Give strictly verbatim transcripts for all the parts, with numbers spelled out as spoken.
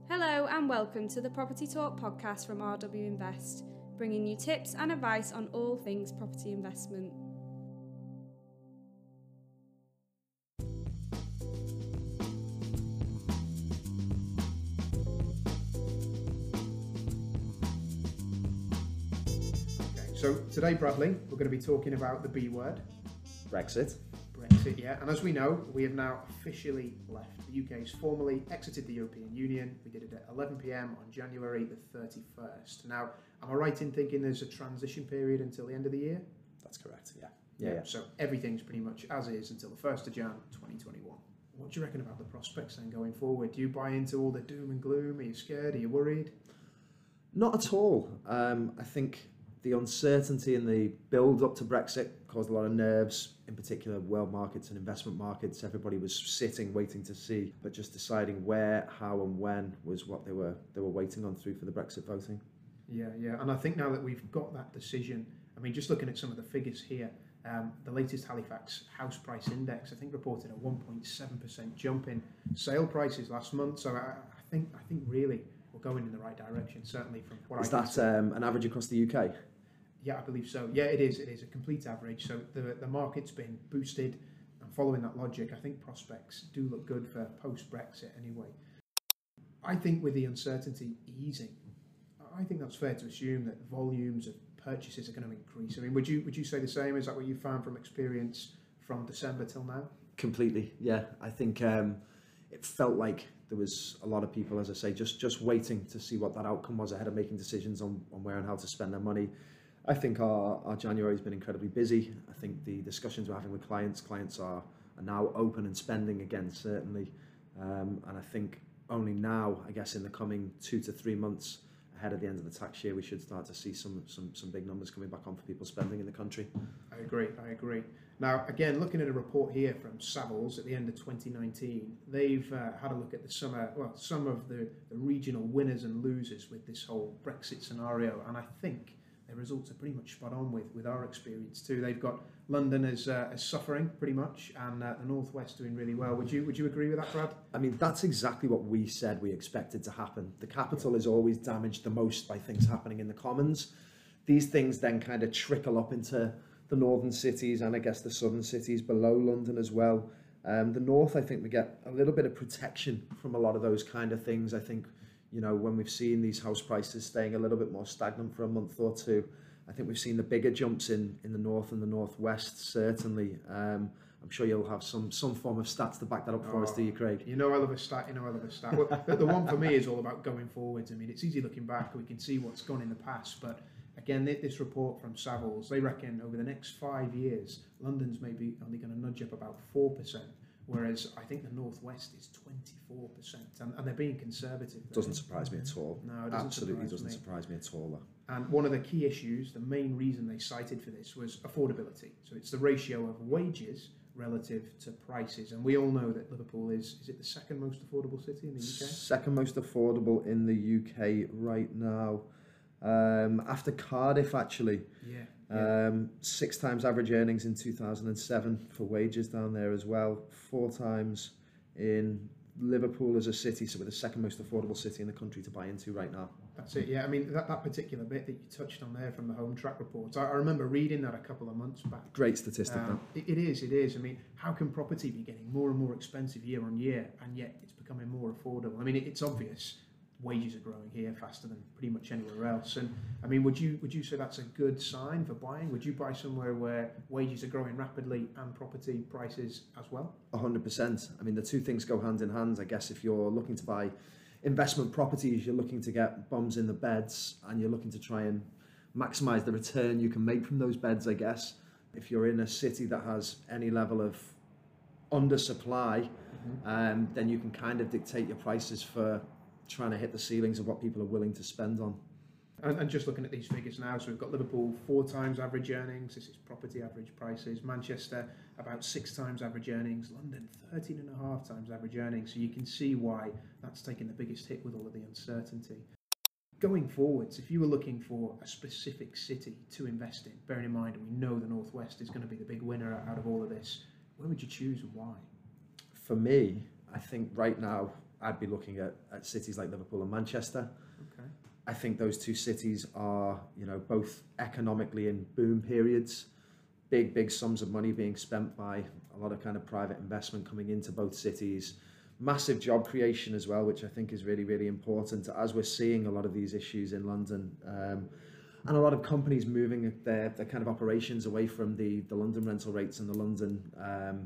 Hello and welcome to the Property Talk podcast from R W Invest, bringing you tips and advice on all things property investment. Okay, so today, Bradley, we're going to be talking about the B word. Brexit. Brexit, yeah. And as we know, we have now officially left. The U K's formally exited the European Union. We did it at eleven p m on January the thirty-first. Now, am I right in thinking there's a transition period until the end of the year? That's correct, yeah. Yeah, yeah. So everything's pretty much as is until the first of January twenty twenty-one. What do you reckon about the prospects then going forward? Do you buy into all the doom and gloom? Are you scared? Are you worried? Not at all. Um, I think the uncertainty and the build up to Brexit caused a lot of nerves, in particular world markets and investment markets. Everybody was sitting, waiting to see, but just deciding where, how and when was what they were they were waiting on through for the Brexit voting. Yeah, yeah. And I think now that we've got that decision, I mean, just looking at some of the figures here, um, the latest Halifax House Price Index, I think, reported a one point seven percent jump in sale prices last month. So I, I think I think really we're going in the right direction, certainly from what Is I that um, an average across the U K? Yeah, I believe so. Yeah, it is. It is a complete average. So the the market's been boosted, and following that logic, I think prospects do look good for post-Brexit anyway. I think with the uncertainty easing, I think that's fair to assume that volumes of purchases are going to increase. I mean, would you would you say the same? Is that what you found from experience from December till now? Completely, yeah. I think um, it felt like there was a lot of people, as I say, just just waiting to see what that outcome was ahead of making decisions on, on where and how to spend their money. I think our, our January has been incredibly busy. I think the discussions we're having with clients, clients are, are now open and spending again, certainly. Um, and I think only now, I guess in the coming two to three months ahead of the end of the tax year, we should start to see some, some, some big numbers coming back on for people spending in the country. I agree, I agree. Now, again, looking at a report here from Savills at the end of twenty nineteen, they've uh, had a look at the summer, well, some of the, the regional winners and losers with this whole Brexit scenario. And I think the results are pretty much spot on with, with our experience too. They've got London as, uh, as suffering pretty much, and uh, the Northwest doing really well. Would you would you agree with that, Brad? I mean, that's exactly what we said we expected to happen. The capital is always damaged the most by things happening in the Commons. These things then kind of trickle up into the northern cities and I guess the southern cities below London as well. Um, the north, I think we get a little bit of protection from a lot of those kind of things. I think, you know, when we've seen these house prices staying a little bit more stagnant for a month or two, I think we've seen the bigger jumps in, in the north and the northwest, certainly. Um, I'm sure you'll have some some form of stats to back that up for oh, us, do you, Craig? You know I love a stat, you know I love a stat. Well, the, the one for me is all about going forwards. I mean, it's easy looking back, we can see what's gone in the past, but again, this report from Savills, they reckon over the next five years, London's maybe only going to nudge up about four percent. Whereas I think the Northwest is twenty-four percent, and, and they're being conservative. There. Doesn't surprise me at all. No, it doesn't Absolutely surprise doesn't me. surprise me at all. Though. And one of the key issues, the main reason they cited for this was affordability. So it's the ratio of wages relative to prices. And we all know that Liverpool is, is it the second most affordable city in the U K? Second most affordable in the U K right now. Um, after Cardiff, actually. Yeah. Yeah. Um, six times average earnings in two thousand seven for wages down there as well. Four times in Liverpool as a city, so we're the second most affordable city in the country to buy into right now. That's it, yeah. I mean, that, that particular bit that you touched on there from the Home Track reports, I, I remember reading that a couple of months back. Great statistic. Um, it, it is, it is. I mean, how can property be getting more and more expensive year on year, and yet it's becoming more affordable? I mean, it, it's obvious. Wages are growing here faster than pretty much anywhere else. And I mean, would you would you say that's a good sign for buying? Would you buy somewhere where wages are growing rapidly and property prices as well? one hundred percent. I mean, the two things go hand in hand. I guess if you're looking to buy investment properties, you're looking to get bums in the beds and you're looking to try and maximise the return you can make from those beds, I guess. If you're in a city that has any level of undersupply, mm-hmm. um, then you can kind of dictate your prices for trying to hit the ceilings of what people are willing to spend on. And, and just looking at these figures now, so we've got Liverpool four times average earnings, this is property average prices, Manchester about six times average earnings, London thirteen and a half times average earnings, so you can see why that's taken the biggest hit with all of the uncertainty. Going forwards, if you were looking for a specific city to invest in, bearing in mind we know the Northwest is going to be the big winner out of all of this, where would you choose and why? For me, I think right now, I'd be looking at, at cities like Liverpool and Manchester. Okay. I think those two cities are, you know, both economically in boom periods, big, big sums of money being spent by a lot of kind of private investment coming into both cities, massive job creation as well, which I think is really, really important as we're seeing a lot of these issues in London. Um, and a lot of companies moving their, their kind of operations away from the, the London rental rates and the London um,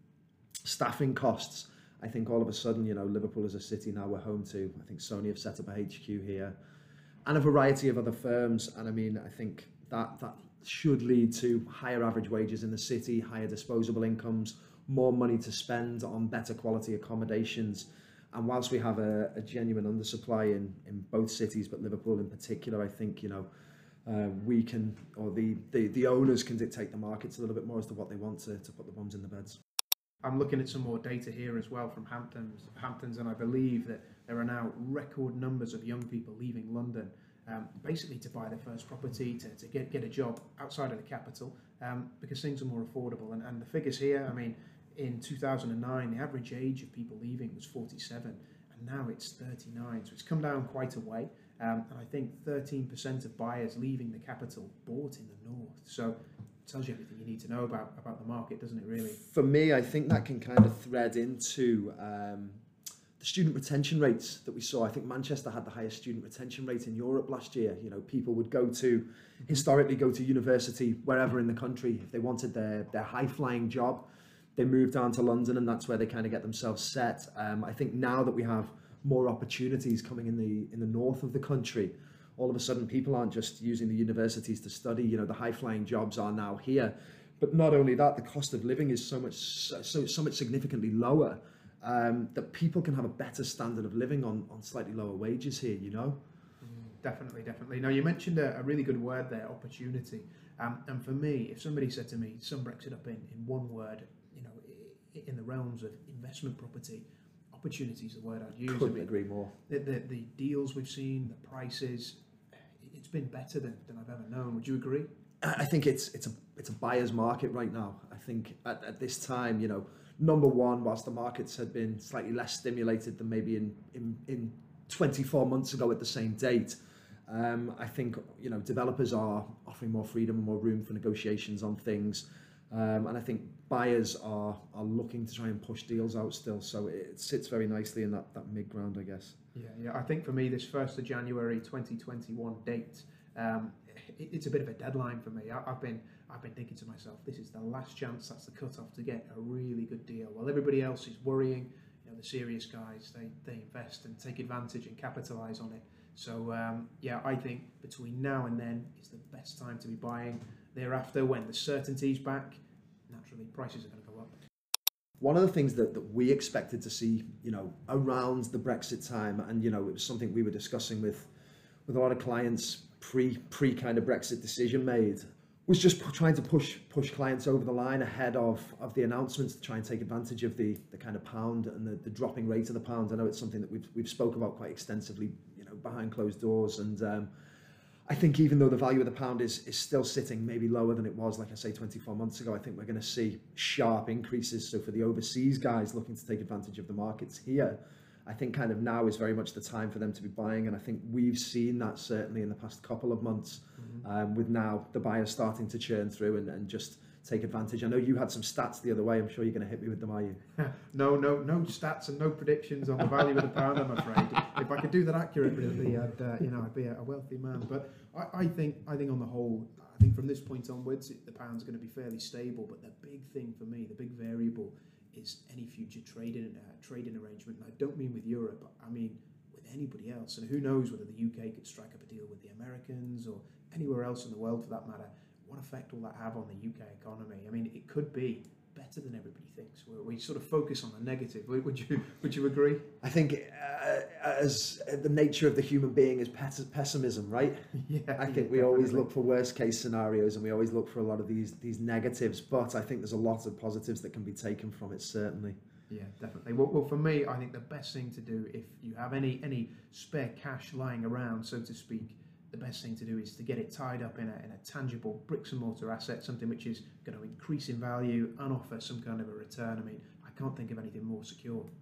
staffing costs. I think all of a sudden, you know, Liverpool is a city now we're home to. I think Sony have set up a H Q here and a variety of other firms. And I mean, I think that that should lead to higher average wages in the city, higher disposable incomes, more money to spend on better quality accommodations. And whilst we have a, a genuine undersupply in, in both cities, but Liverpool in particular, I think, you know, uh, we can, or the, the, the owners can dictate the markets a little bit more as to what they want to, to put the bums in the beds. I'm looking at some more data here as well from Hamptons, Hamptons, and I believe that there are now record numbers of young people leaving London, um, basically to buy their first property, to, to get, get a job outside of the capital, um, because things are more affordable. And, and the figures here, I mean, in two thousand nine, the average age of people leaving was forty-seven, and now it's thirty-nine, so it's come down quite a way. Um, and I think thirteen percent of buyers leaving the capital bought in the north. So tells you everything you need to know about about the market, doesn't it, really? For me, I think that can kind of thread into um, the student retention rates that we saw. I think Manchester had the highest student retention rate in Europe last year. You know, people would go to, historically go to university wherever in the country. If they wanted their, their high-flying job, they moved down to London, and that's where they kind of get themselves set. Um, I think now that we have more opportunities coming in the in the north of the country, all of a sudden people aren't just using the universities to study. You know, the high-flying jobs are now here. But not only that, the cost of living is so much so so much significantly lower um, that people can have a better standard of living on, on slightly lower wages here, you know? Mm, definitely, definitely. Now, you mentioned a, a really good word there, opportunity. Um, and for me, if somebody said to me, sum Brexit up in, in one word, you know, in the realms of investment property, opportunity is the word I'd use. Couldn't I mean, agree more. The, the, the deals we've seen, the prices, it's been better than, than I've ever known. Would you agree? I think it's it's a it's a buyer's market right now. I think at, at this time, you know, number one, whilst the markets had been slightly less stimulated than maybe in in, in twenty-four months ago at the same date, um, I think, you know, developers are offering more freedom and more room for negotiations on things, um, and I think buyers are are looking to try and push deals out still. So it sits very nicely in that that mid ground, I guess. Yeah, yeah. I think for me, this first of January twenty twenty-one date. Um, it's a bit of a deadline for me. I've been I've been thinking to myself, this is the last chance, that's the cut-off to get a really good deal. While everybody else is worrying, you know, the serious guys, they, they invest and take advantage and capitalise on it. So um, yeah, I think between now and then is the best time to be buying. Thereafter, when the certainty's back, naturally prices are going to go up. One of the things that, that we expected to see, you know, around the Brexit time, and you know, it was something we were discussing with with a lot of clients pre pre kind of Brexit decision made, was just p- trying to push push clients over the line ahead of of the announcements to try and take advantage of the the kind of pound and the, the dropping rate of the pound. I know it's something that we've we've spoke about quite extensively, you know, behind closed doors, and um, I think even though the value of the pound is is still sitting maybe lower than it was, like I say, twenty-four months ago, I think we're going to see sharp increases. So for the overseas guys looking to take advantage of the markets here, I think kind of now is very much the time for them to be buying, and I think we've seen that certainly in the past couple of months, mm-hmm. um, with now the buyers starting to churn through and, and just take advantage. I know you had some stats the other way. I'm sure you're going to hit me with them, are you? no, no, no stats and no predictions on the value of the pound, I'm afraid. If I could do that accurately, I'd, uh, you know, I'd be a wealthy man. But I, I think, I think on the whole, I think from this point onwards, the pound's going to be fairly stable. But the big thing for me, the big variable, is any future trading uh, trading arrangement. And I don't mean with Europe, I mean with anybody else. And who knows whether the U K could strike up a deal with the Americans or anywhere else in the world for that matter. What effect will that have on the U K economy? I mean, it could be better than everybody thinks. We, we sort of focus on the negative. Would you would you agree? I think uh, as the nature of the human being is pes- pessimism, right? Yeah. I think yeah, we always definitely. look for worst case scenarios, and we always look for a lot of these these negatives. But I think there's a lot of positives that can be taken from it, certainly. Yeah, definitely. Well, well, for me, I think the best thing to do, if you have any any spare cash lying around, so to speak, the best thing to do is to get it tied up in a, in a tangible bricks and mortar asset, something which is going to increase in value and offer some kind of a return. I mean, I can't think of anything more secure.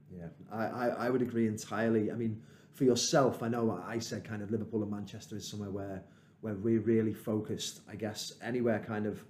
Yeah, I, I, I would agree entirely. I mean, for yourself, I know I said kind of Liverpool and Manchester is somewhere where where we're really focused. I guess anywhere kind of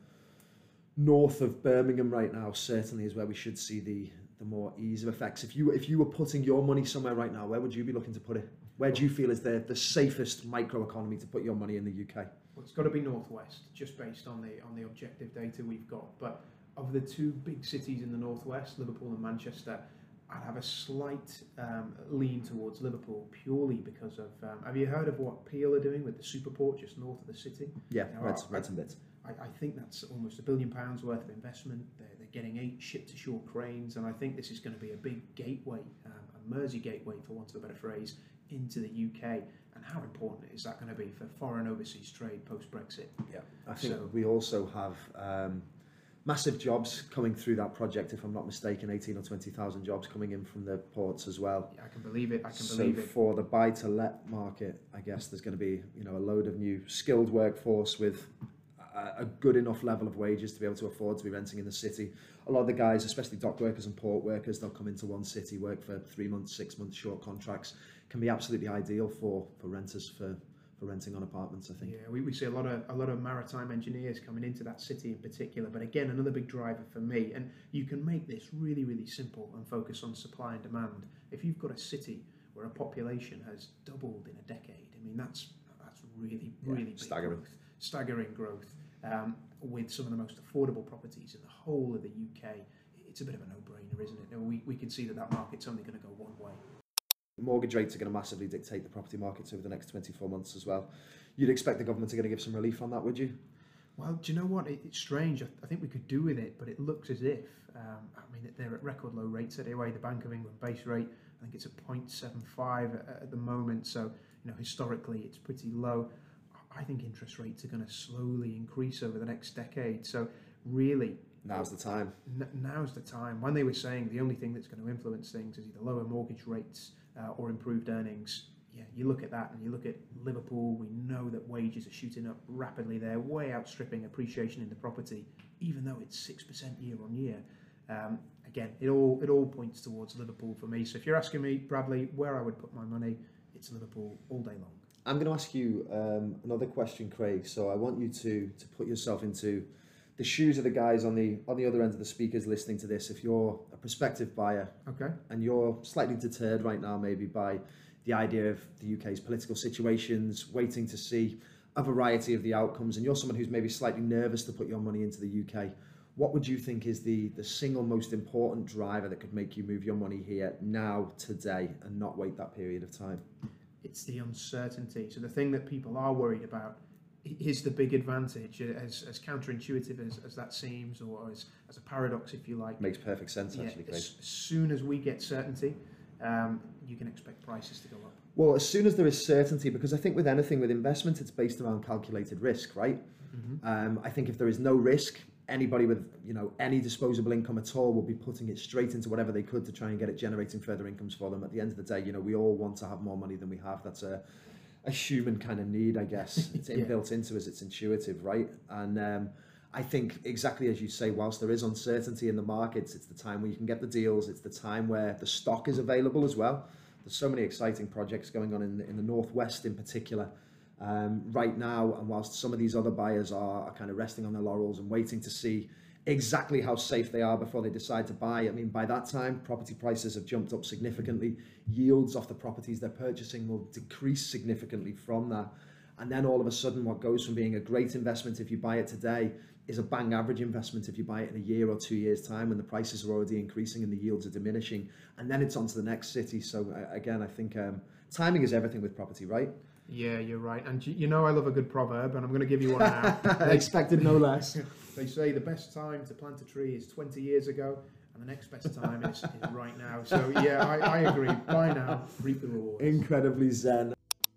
north of Birmingham right now certainly is where we should see the the more ease of effects. If you if you were putting your money somewhere right now, where would you be looking to put it? Where do you feel is the the safest micro economy to put your money in the U K? Well, it's got to be northwest, just based on the on the objective data we've got. But of the two big cities in the northwest, Liverpool and Manchester, I'd have a slight um, lean towards Liverpool purely because of. Um, have you heard of what Peel are doing with the Superport just north of the city? Yeah, Now, read, I, read some bits. I, I think that's almost a billion pounds worth of investment. They're, they're getting eight ship-to-shore cranes, and I think this is going to be a big gateway, um, a Mersey gateway, for want of a better phrase, into the U K. And how important is that going to be for foreign overseas trade post-Brexit? Yeah, I think So- we also have um, massive jobs coming through that project. If I'm not mistaken, eighteen or twenty thousand jobs coming in from the ports as well. Yeah, I can believe it. I can So believe it. for the buy-to-let market, I guess there's going to be, you know, a load of new skilled workforce with a, a good enough level of wages to be able to afford to be renting in the city. A lot of the guys, especially dock workers and port workers, they'll come into one city, work for three months, six months, short contracts. Can be absolutely ideal for for renters for for renting on apartments, I think. Yeah, we, we see a lot of a lot of maritime engineers coming into that city in particular. But again, another big driver for me, and you can make this really, really simple and focus on supply and demand. If you've got a city where a population has doubled in a decade, I mean that's that's really, Yeah, really big staggering. growth, staggering growth. Um, with some of the most affordable properties in the whole of the U K, it's a bit of a no-brainer, isn't it? We we can see that that market's only going to go one way. Mortgage rates are going to massively dictate the property markets over the next twenty-four months as well. You'd expect the government are going to give some relief on that, would you? Well, do you know what? It, it's strange. I, I think we could do with it, but it looks as if, um, I mean, they're at record low rates anyway. The Bank of England base rate, I think it's at zero point seven five at, at the moment. So, you know, historically, it's pretty low. I think interest rates are going to slowly increase over the next decade. So, really, Now's the time. n- now's the time. When they were saying the only thing that's going to influence things is either lower mortgage rates uh, or improved earnings. Yeah, you look at that and you look at Liverpool, we know that wages are shooting up rapidly there, way outstripping appreciation in the property, even though it's six percent year on year. Um, again, it all it all points towards Liverpool for me. So if you're asking me, Bradley, where I would put my money, it's Liverpool all day long. I'm going to ask you um, another question, Craig. So I want you to to put yourself into the shoes of the guys on the on the other end of the speakers listening to this. If you're a prospective buyer Okay. and you're slightly deterred right now maybe by the idea of the U K's political situations, waiting to see a variety of the outcomes, and you're someone who's maybe slightly nervous to put your money into the U K, what would you think is the, the single most important driver that could make you move your money here now, today, and not wait that period of time? It's the uncertainty. So the thing that people are worried about i- is the big advantage, as, as counterintuitive as, as that seems, or as, as a paradox, if you like. Makes perfect sense, Yeah, actually, Craig. as soon as we get certainty, um, you can expect prices to go up. Well, as soon as there is certainty, because I think with anything, with investment, it's based around calculated risk, right? Mm-hmm. Um, I think if there is no risk, anybody with, you know, any disposable income at all will be putting it straight into whatever they could to try and get it generating further incomes for them. At the end of the day, you know, we all want to have more money than we have. That's a, a human kind of need, I guess. It's Yeah. inbuilt into us. It's intuitive, right? And um, I think exactly as you say, whilst there is uncertainty in the markets, it's the time where you can get the deals. It's the time where the stock is available as well. There's so many exciting projects going on in the, in the Northwest in particular um, right now. And whilst some of these other buyers are, are kind of resting on their laurels and waiting to see exactly how safe they are before they decide to buy, I mean, by that time, property prices have jumped up significantly. Yields off the properties they're purchasing will decrease significantly from that. And then all of a sudden, what goes from being a great investment if you buy it today is a bang average investment if you buy it in a year or two years' time when the prices are already increasing and the yields are diminishing. And then it's on to the next city. So uh, again, I think um, timing is everything with property, right? Yeah, you're right. And you you know I love a good proverb, and I'm going to give you one now. I expected no less. They say the best time to plant a tree is twenty years ago, and the next best time is, is right now. So yeah, I, I agree. Buy now, reap the rewards. Incredibly zen.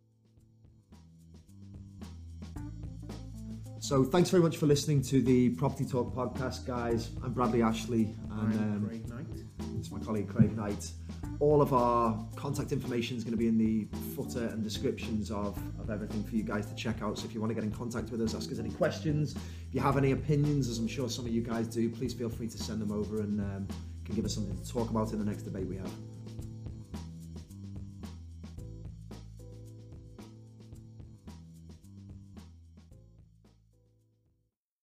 So thanks very much for listening to the Property Talk podcast, guys. I'm Bradley Ashley, and I'm um, Craig Knight. it's my colleague Craig Knight. All of our contact information is going to be in the footer and descriptions of, of everything for you guys to check out. So if you want to get in contact with us, ask us any questions, if you have any opinions, as I'm sure some of you guys do, please feel free to send them over, and um, can give us something to talk about in the next debate we have.